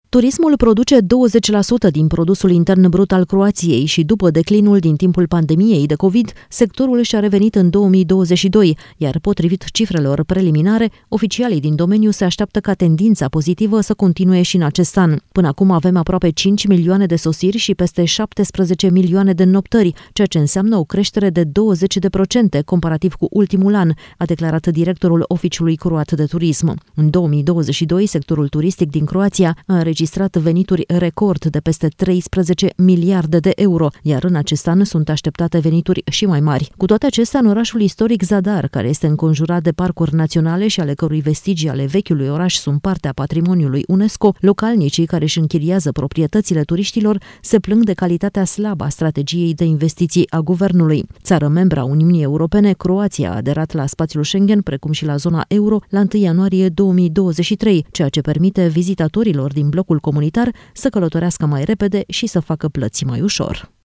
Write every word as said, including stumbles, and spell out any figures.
Turismul produce douăzeci la sută din produsul intern brut al Croației și după declinul din timpul pandemiei de COVID, sectorul și-a revenit în două mii douăzeci și doi, iar potrivit cifrelor preliminare, oficialii din domeniu se așteaptă ca tendința pozitivă să continue și în acest an. Până acum avem aproape cinci milioane de sosiri și peste șaptesprezece milioane de înnoptări, ceea ce înseamnă o creștere de douăzeci la sută comparativ cu ultimul an, a declarat directorul Oficiului Croat de Turism. În două mii douăzeci și doi, sectorul turistic din Croația a înregistrat venituri record de peste treisprezece miliarde de euro, iar în acest an sunt așteptate venituri și mai mari. Cu toate acestea, în orașul istoric Zadar, care este înconjurat de parcuri naționale și ale cărui vestigii ale vechiului oraș sunt parte a patrimoniului UNESCO, localnicii care își închiriază proprietățile turiștilor se plâng de calitatea slabă a strategiei de investiții a guvernului. Țară membra Uniunii Europene, Croația a aderat la spațiul Schengen, precum și la zona euro, la întâi ianuarie două mii douăzeci și trei, ceea ce permite vizitatorilor din blocul comunitar să călătorească mai repede și să facă plăți mai ușor.